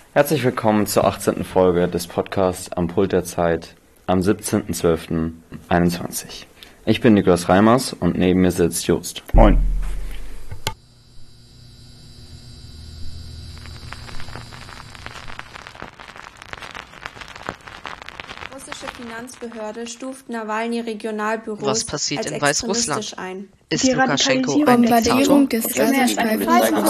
Herzlich willkommen zur 18. Folge des Podcasts Am Pult der Zeit am 17.12.21. Ich bin Niklas Reimers und neben mir sitzt Just. Moin. Russische Finanzbehörde stuft Nawalny-Regionalbüros Was passiert als in Weißrussland? extremistisch ein. Ist Die Lukaschenko ein Bombardierung Diktator? des Gazastreifens.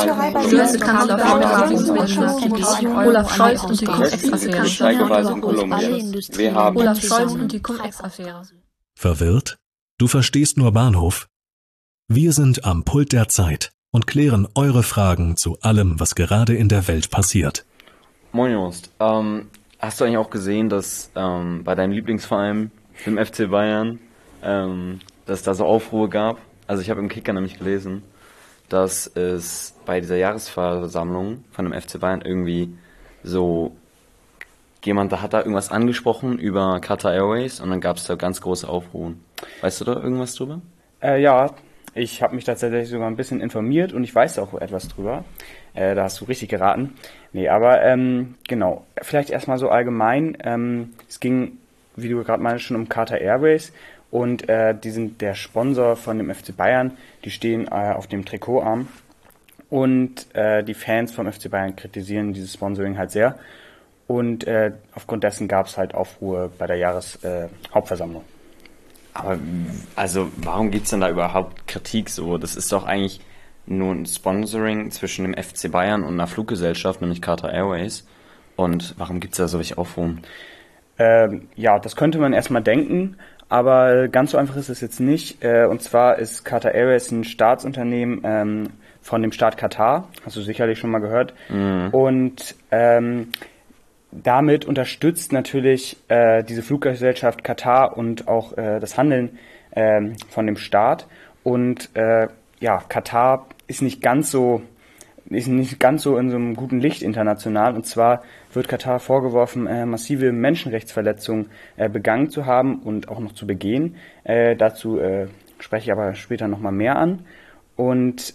Olaf Scholz und die Cum-Ex-Affäre. Steigerweise in Kolumbien. Wir haben Olaf Scholz und die Cum-Ex-Affäre. Verwirrt? Du verstehst nur Bahnhof? Wir sind am Pult der Zeit und klären eure Fragen zu allem, was gerade in der Welt passiert. Moin Just. Hast du eigentlich auch gesehen, dass bei deinem Lieblingsverein, dem FC Bayern, dass es da so Aufruhr gab? Also ich habe im Kicker nämlich gelesen, dass es bei dieser Jahresversammlung von dem FC Bayern irgendwie so jemand, da hat da irgendwas angesprochen über Qatar Airways und dann gab es da ganz große Aufruhr. Weißt du da irgendwas drüber? Ja, ich habe mich tatsächlich sogar ein bisschen informiert und ich weiß auch etwas drüber. Da hast du richtig geraten. Nee, aber genau, vielleicht erstmal so allgemein. Es ging, wie du gerade meinst, schon um Qatar Airways und die sind der Sponsor von dem FC Bayern. Die stehen auf dem Trikotarm und die Fans vom FC Bayern kritisieren dieses Sponsoring halt sehr. Und aufgrund dessen gab es halt Aufruhr bei der Jahreshauptversammlung. Aber also warum gibt's denn da überhaupt Kritik so? Das ist doch eigentlich nur ein Sponsoring zwischen dem FC Bayern und einer Fluggesellschaft, nämlich Qatar Airways. Und warum gibt's da solche Aufruhr? Ja, das könnte man erstmal denken, aber ganz so einfach ist es jetzt nicht. Und zwar ist Qatar Airways ein Staatsunternehmen von dem Staat Katar, hast du sicherlich schon mal gehört. Mhm. Und damit unterstützt natürlich diese Fluggesellschaft Katar und auch das Handeln von dem Staat. Und ja, Katar ist nicht ganz so in so einem guten Licht international. Und zwar wird Katar vorgeworfen, massive Menschenrechtsverletzungen begangen zu haben und auch noch zu begehen. Dazu spreche ich aber später nochmal mehr an. Und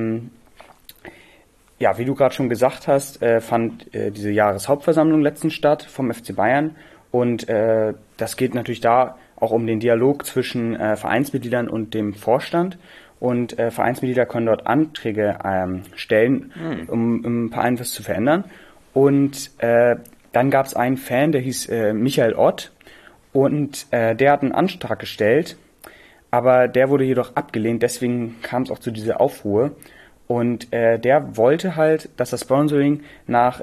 ja, wie du gerade schon gesagt hast, fand diese Jahreshauptversammlung letztens statt vom FC Bayern. Und das geht natürlich da auch um den Dialog zwischen Vereinsmitgliedern und dem Vorstand. Und Vereinsmitglieder können dort Anträge stellen, um im Verein was zu verändern. Und dann gab es einen Fan, der hieß Michael Ott. Und der hat einen Antrag gestellt, aber der wurde jedoch abgelehnt. Deswegen kam es auch zu dieser Aufruhr. Und der wollte halt, dass das Sponsoring nach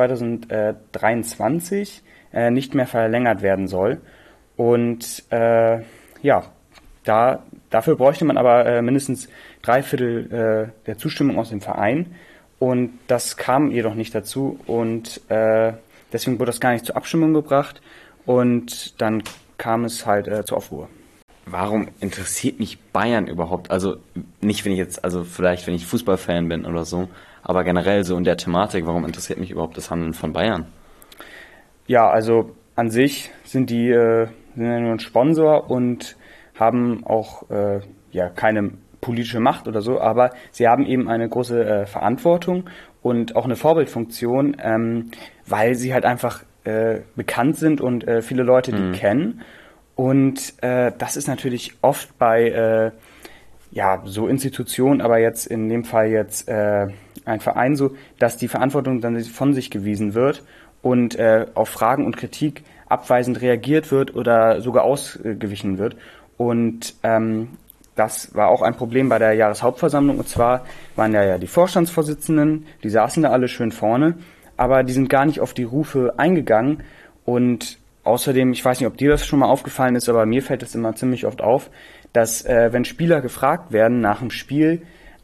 2023 nicht mehr verlängert werden soll. Und ja, dafür bräuchte man aber mindestens 3/4 der Zustimmung aus dem Verein. Und das kam jedoch nicht dazu. Und deswegen wurde das gar nicht zur Abstimmung gebracht. Und dann kam es halt zur Aufruhr. Warum interessiert mich Bayern überhaupt? Also nicht, wenn ich jetzt, also vielleicht, wenn ich Fußballfan bin oder so, aber generell so in der Thematik, warum interessiert mich überhaupt das Handeln von Bayern? Ja, also an sich sind die sind ja nur ein Sponsor und haben auch ja keine politische Macht oder so, aber sie haben eben eine große Verantwortung und auch eine Vorbildfunktion, weil sie halt einfach bekannt sind und viele Leute die kennen. Und das ist natürlich oft bei ja so Institutionen, aber jetzt in dem Fall jetzt ein Verein so, dass die Verantwortung dann von sich gewiesen wird und auf Fragen und Kritik abweisend reagiert wird oder sogar ausgewichen wird. Und das war auch ein Problem bei der Jahreshauptversammlung. Und zwar waren ja die Vorstandsvorsitzenden, die saßen da alle schön vorne, aber die sind gar nicht auf die Rufe eingegangen. Und außerdem, ich weiß nicht, ob dir das schon mal aufgefallen ist, aber mir fällt es immer ziemlich oft auf, dass wenn Spieler gefragt werden nach dem Spiel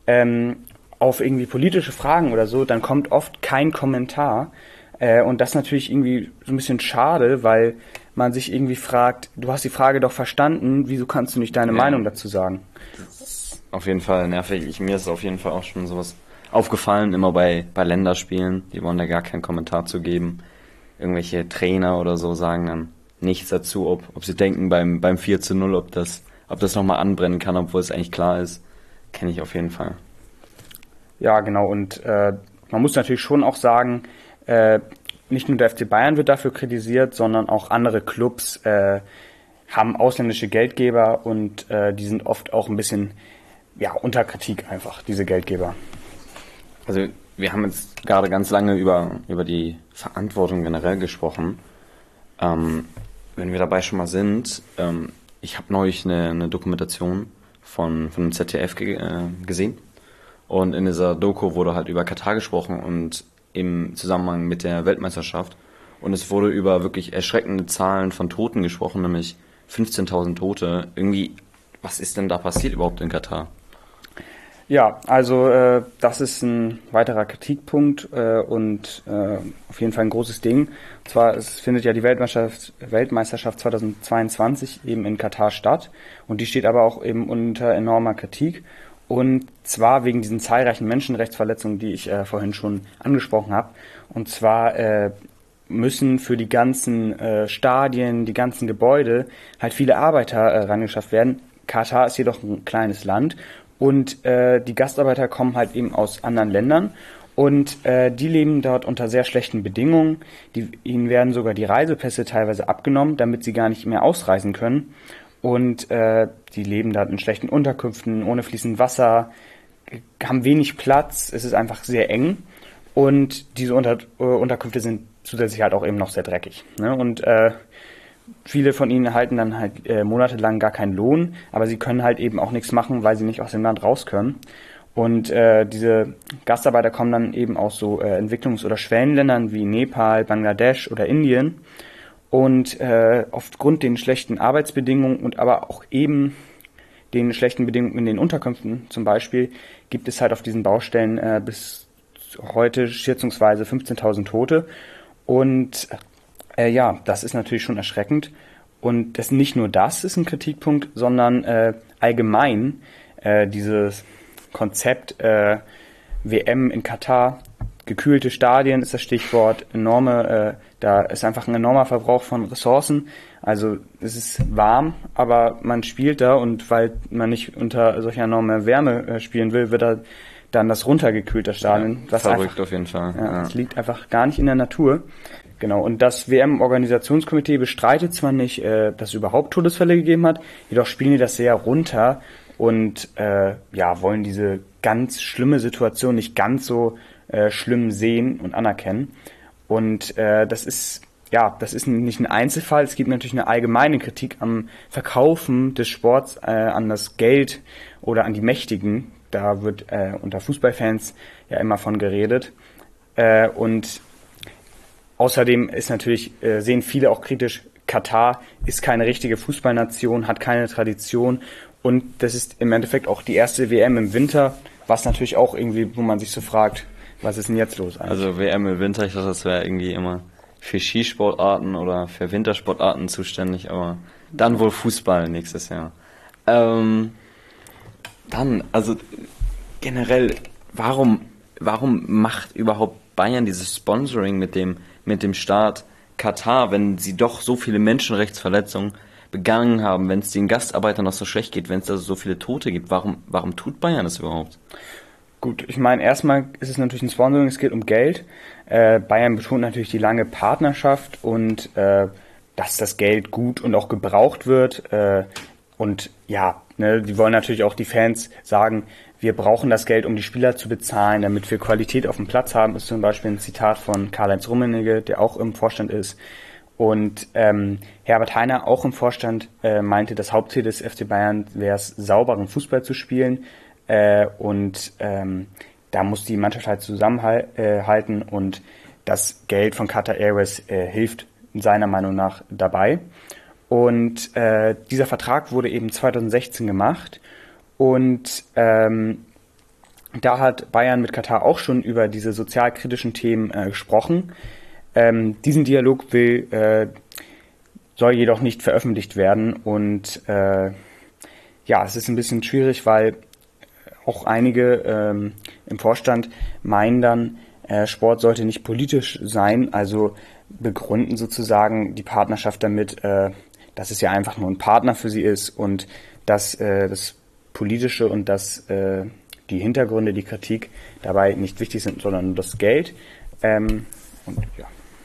auf irgendwie politische Fragen oder so, dann kommt oft kein Kommentar. Und das ist natürlich irgendwie so ein bisschen schade, weil man sich irgendwie fragt, du hast die Frage doch verstanden, wieso kannst du nicht deine Meinung dazu sagen? Das ist auf jeden Fall nervig. Mir ist auf jeden Fall auch schon sowas aufgefallen, immer bei Länderspielen. Die wollen da gar keinen Kommentar zu geben. Irgendwelche Trainer oder so sagen dann nichts dazu, ob sie denken beim 4:0, ob das nochmal anbrennen kann, obwohl es eigentlich klar ist. Kenne ich auf jeden Fall. Ja, genau. Und man muss natürlich schon auch sagen, nicht nur der FC Bayern wird dafür kritisiert, sondern auch andere Clubs haben ausländische Geldgeber und die sind oft auch ein bisschen unter Kritik einfach, diese Geldgeber. Also wir haben jetzt gerade ganz lange über die Verantwortung generell gesprochen. Wenn wir dabei schon mal sind, ich habe neulich eine Dokumentation von dem ZDF gesehen und in dieser Doku wurde halt über Katar gesprochen und im Zusammenhang mit der Weltmeisterschaft und es wurde über wirklich erschreckende Zahlen von Toten gesprochen, nämlich 15.000 Tote. Irgendwie, was ist denn da passiert überhaupt in Katar? Ja, also das ist ein weiterer Kritikpunkt und auf jeden Fall ein großes Ding. Und zwar, es findet ja die Weltmeisterschaft 2022 eben in Katar statt und die steht aber auch eben unter enormer Kritik. Und zwar wegen diesen zahlreichen Menschenrechtsverletzungen, die ich vorhin schon angesprochen habe. Und zwar müssen für die ganzen Stadien, die ganzen Gebäude halt viele Arbeiter rangeschafft werden. Katar ist jedoch ein kleines Land und die Gastarbeiter kommen halt eben aus anderen Ländern und die leben dort unter sehr schlechten Bedingungen. Ihnen werden sogar die Reisepässe teilweise abgenommen, damit sie gar nicht mehr ausreisen können. Und die leben dort in schlechten Unterkünften, ohne fließend Wasser, haben wenig Platz, es ist einfach sehr eng und diese Unterkünfte sind zusätzlich halt auch eben noch sehr dreckig. Ne? Und viele von ihnen erhalten dann halt monatelang gar keinen Lohn, aber sie können halt eben auch nichts machen, weil sie nicht aus dem Land raus können. Und diese Gastarbeiter kommen dann eben aus so Entwicklungs- oder Schwellenländern wie Nepal, Bangladesch oder Indien. Und aufgrund den schlechten Arbeitsbedingungen und aber auch eben den schlechten Bedingungen in den Unterkünften zum Beispiel, gibt es halt auf diesen Baustellen bis heute schätzungsweise 15.000 Tote. Und das ist natürlich schon erschreckend. Und nicht nur das ist ein Kritikpunkt, sondern allgemein dieses Konzept WM in Katar, gekühlte Stadien ist das Stichwort, da ist einfach ein enormer Verbrauch von Ressourcen. Also es ist warm, aber man spielt da und weil man nicht unter solcher enormer Wärme spielen will, wird da dann das runtergekühlte Stadion. Ja, verrückt auf jeden Fall. Ja. Das liegt einfach gar nicht in der Natur. Genau, und das WM-Organisationskomitee bestreitet zwar nicht, dass es überhaupt Todesfälle gegeben hat, jedoch spielen die das sehr runter und wollen diese ganz schlimme Situation nicht ganz so schlimm sehen und anerkennen. Und das ist nicht ein Einzelfall. Es gibt natürlich eine allgemeine Kritik am Verkaufen des Sports an das Geld oder an die Mächtigen. Da wird unter Fußballfans ja immer von geredet. Und außerdem ist natürlich, sehen viele auch kritisch, Katar ist keine richtige Fußballnation, hat keine Tradition. Und das ist im Endeffekt auch die erste WM im Winter, was natürlich auch irgendwie, wo man sich so fragt, was ist denn jetzt los eigentlich? Also WM im Winter, ich dachte, das wäre irgendwie immer für Skisportarten oder für Wintersportarten zuständig, aber dann wohl Fußball nächstes Jahr. Dann, also generell, warum macht überhaupt Bayern dieses Sponsoring mit dem Staat Katar, wenn sie doch so viele Menschenrechtsverletzungen begangen haben, wenn es den Gastarbeitern noch so schlecht geht, wenn es da so viele Tote gibt, warum tut Bayern das überhaupt? Gut, ich meine, erstmal ist es natürlich ein Sponsoring, es geht um Geld. Bayern betont natürlich die lange Partnerschaft und dass das Geld gut und auch gebraucht wird. Die wollen natürlich auch die Fans sagen, wir brauchen das Geld, um die Spieler zu bezahlen, damit wir Qualität auf dem Platz haben. Das ist zum Beispiel ein Zitat von Karl-Heinz Rummenigge, der auch im Vorstand ist. Und Herbert Hainer, auch im Vorstand, meinte, das Hauptziel des FC Bayern wäre es, sauberen Fußball zu spielen. Da muss die Mannschaft halt zusammenhalten und das Geld von Qatar Airways hilft seiner Meinung nach dabei. Und dieser Vertrag wurde eben 2016 gemacht und da hat Bayern mit Katar auch schon über diese sozialkritischen Themen gesprochen. Diesen Dialog soll jedoch nicht veröffentlicht werden und es ist ein bisschen schwierig, weil auch einige im Vorstand meinen dann, Sport sollte nicht politisch sein, also begründen sozusagen die Partnerschaft damit, dass es ja einfach nur ein Partner für sie ist und dass das Politische und die Hintergründe, die Kritik dabei nicht wichtig sind, sondern nur das Geld.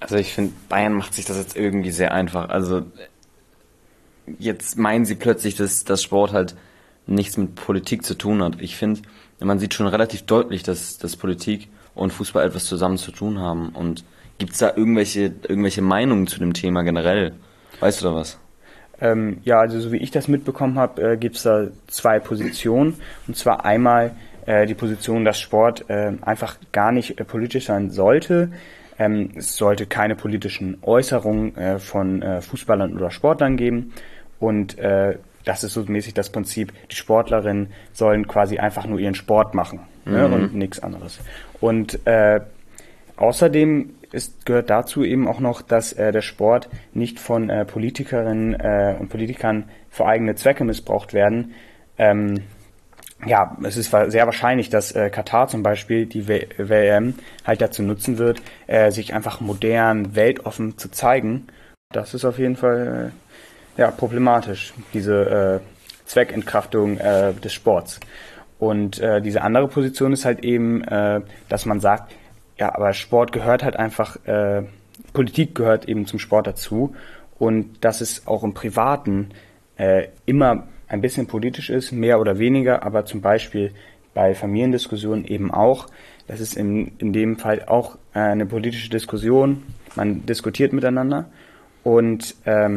Also ich finde, Bayern macht sich das jetzt irgendwie sehr einfach. Also jetzt meinen sie plötzlich, dass Sport halt nichts mit Politik zu tun hat. Ich finde, man sieht schon relativ deutlich, dass Politik und Fußball etwas zusammen zu tun haben. Und gibt's da irgendwelche Meinungen zu dem Thema generell? Weißt du da was? Ja, also so wie ich das mitbekommen habe, gibt's da zwei Positionen. Und zwar einmal die Position, dass Sport einfach gar nicht politisch sein sollte. Es sollte keine politischen Äußerungen von Fußballern oder Sportlern geben. Und das ist so mäßig das Prinzip, die Sportlerinnen sollen quasi einfach nur ihren Sport machen, ne, und nichts anderes. Und außerdem gehört dazu eben auch noch, dass der Sport nicht von Politikerinnen und Politikern für eigene Zwecke missbraucht werden. Ja, es ist sehr wahrscheinlich, dass Katar zum Beispiel die WM halt dazu nutzen wird, sich einfach modern, weltoffen zu zeigen. Das ist auf jeden Fall problematisch, diese Zweckentkräftung des Sports. Und diese andere Position ist halt eben, dass man sagt, ja, aber Sport gehört halt einfach, Politik gehört eben zum Sport dazu und dass es auch im Privaten immer ein bisschen politisch ist, mehr oder weniger, aber zum Beispiel bei Familiendiskussionen eben auch. Das ist in dem Fall auch eine politische Diskussion. Man diskutiert miteinander und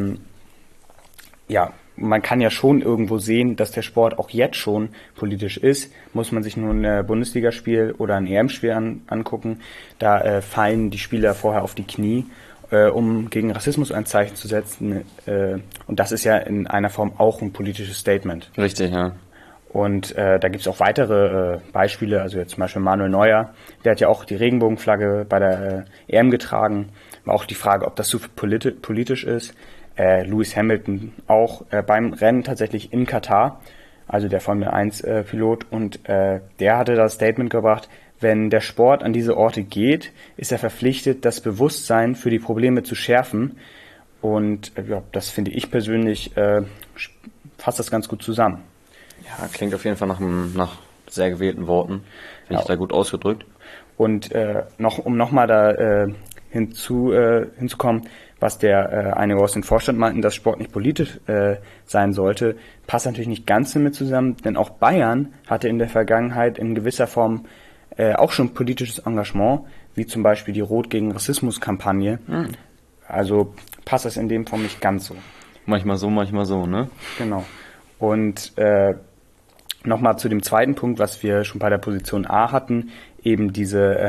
man kann ja schon irgendwo sehen, dass der Sport auch jetzt schon politisch ist. Muss man sich nur ein Bundesligaspiel oder ein EM-Spiel angucken. Da fallen die Spieler vorher auf die Knie, um gegen Rassismus ein Zeichen zu setzen. Und das ist ja in einer Form auch ein politisches Statement. Richtig, ja. Und da gibt's auch weitere Beispiele. Also jetzt zum Beispiel Manuel Neuer, der hat ja auch die Regenbogenflagge bei der EM getragen. War auch die Frage, ob das so politisch ist. Lewis Hamilton auch beim Rennen tatsächlich in Katar, also der Formel 1 Pilot, und der hatte das Statement gebracht, wenn der Sport an diese Orte geht, ist er verpflichtet, das Bewusstsein für die Probleme zu schärfen. Und das finde ich persönlich fasst das ganz gut zusammen. Ja, klingt auf jeden Fall nach sehr gewählten Worten. Finde ich da gut ausgedrückt. Und um nochmal da hinzukommen, was einige aus dem Vorstand meinten, dass Sport nicht politisch sein sollte, passt natürlich nicht ganz damit zusammen, denn auch Bayern hatte in der Vergangenheit in gewisser Form auch schon politisches Engagement, wie zum Beispiel die Rot gegen Rassismus-Kampagne. Also passt das in dem Form nicht ganz so. Manchmal so, ne? Genau. Und nochmal zu dem zweiten Punkt, was wir schon bei der Position A hatten, eben diese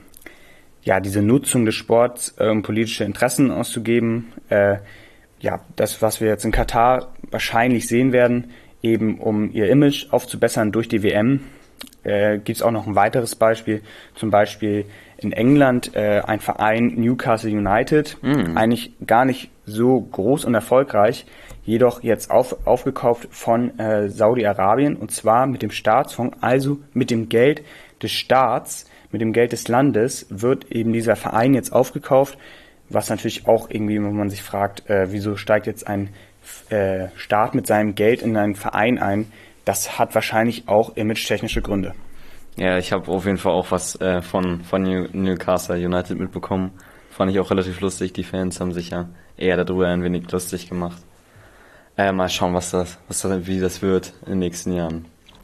Nutzung des Sports, um politische Interessen auszugeben. Das, was wir jetzt in Katar wahrscheinlich sehen werden, eben um ihr Image aufzubessern durch die WM, gibt es auch noch ein weiteres Beispiel, zum Beispiel in England ein Verein Newcastle United, eigentlich gar nicht so groß und erfolgreich, jedoch jetzt aufgekauft von Saudi-Arabien, und zwar mit dem Staatsfonds, also mit dem Geld des Staats, mit dem Geld des Landes wird eben dieser Verein jetzt aufgekauft, was natürlich auch irgendwie, wenn man sich fragt, wieso steigt jetzt ein Staat mit seinem Geld in einen Verein ein, das hat wahrscheinlich auch image-technische Gründe. Ja, ich habe auf jeden Fall auch was von Newcastle United mitbekommen. Fand ich auch relativ lustig. Die Fans haben sich ja eher darüber ein wenig lustig gemacht. Mal schauen, wie das wird in den nächsten Jahren.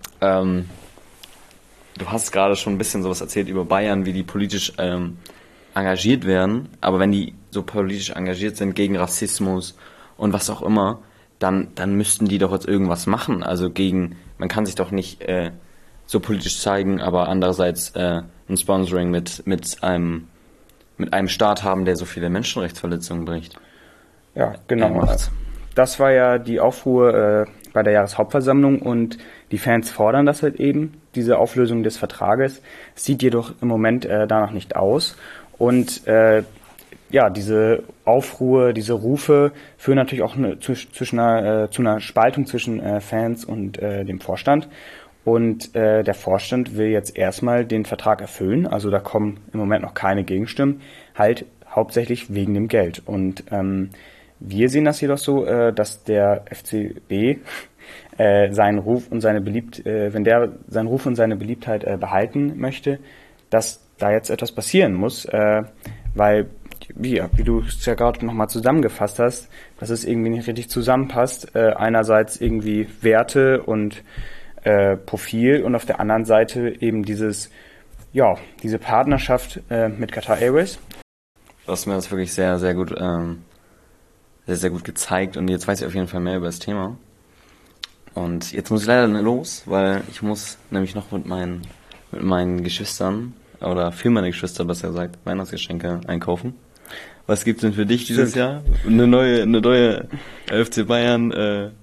Du hast gerade schon ein bisschen sowas erzählt über Bayern, wie die politisch engagiert werden. Aber wenn die so politisch engagiert sind gegen Rassismus und was auch immer, dann müssten die doch jetzt irgendwas machen. Also man kann sich doch nicht so politisch zeigen, aber andererseits ein Sponsoring mit einem Staat haben, der so viele Menschenrechtsverletzungen bricht. Ja, genau. Das war ja die Aufruhr bei der Jahreshauptversammlung und die Fans fordern das halt eben, diese Auflösung des Vertrages. Sieht jedoch im Moment danach nicht aus. Und diese Aufruhr, diese Rufe führen natürlich auch zu einer Spaltung zwischen Fans und dem Vorstand. Und der Vorstand will jetzt erstmal den Vertrag erfüllen. Also da kommen im Moment noch keine Gegenstimmen, halt hauptsächlich wegen dem Geld. Und wir sehen das jedoch so, dass der FCB seinen Ruf und seine seinen Ruf und seine Beliebtheit behalten möchte, dass da jetzt etwas passieren muss, weil wie du es ja gerade nochmal zusammengefasst hast, dass es irgendwie nicht richtig zusammenpasst. Einerseits irgendwie Werte und Profil und auf der anderen Seite eben diese Partnerschaft mit Qatar Airways. Du hast mir das wirklich sehr, sehr gut, sehr, sehr gut gezeigt und jetzt weiß ich auf jeden Fall mehr über das Thema. Und jetzt muss ich leider los, weil ich muss nämlich noch mit meinen Geschwistern oder für meine Geschwister besser gesagt Weihnachtsgeschenke einkaufen. Was gibt's denn für dich dieses Jahr? Eine neue FC Bayern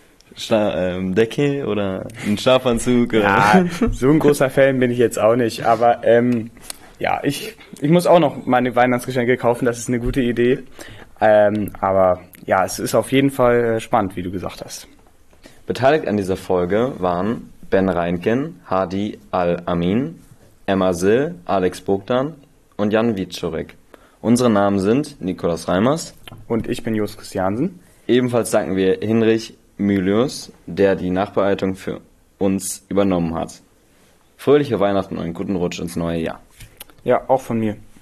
Decke oder einen Schlafanzug? Oder? Ja, so ein großer Fan bin ich jetzt auch nicht, aber ich muss auch noch meine Weihnachtsgeschenke kaufen, das ist eine gute Idee. Aber ja, es ist auf jeden Fall spannend, wie du gesagt hast. Beteiligt an dieser Folge waren Ben Reinken, Hadi Al-Amin, Emma Sill, Alex Bogdan und Jan Wieczorek. Unsere Namen sind Nikolaus Reimers und ich bin Jos Christiansen. Ebenfalls danken wir Hinrich Mylius, der die Nachbereitung für uns übernommen hat. Fröhliche Weihnachten und einen guten Rutsch ins neue Jahr. Ja, auch von mir.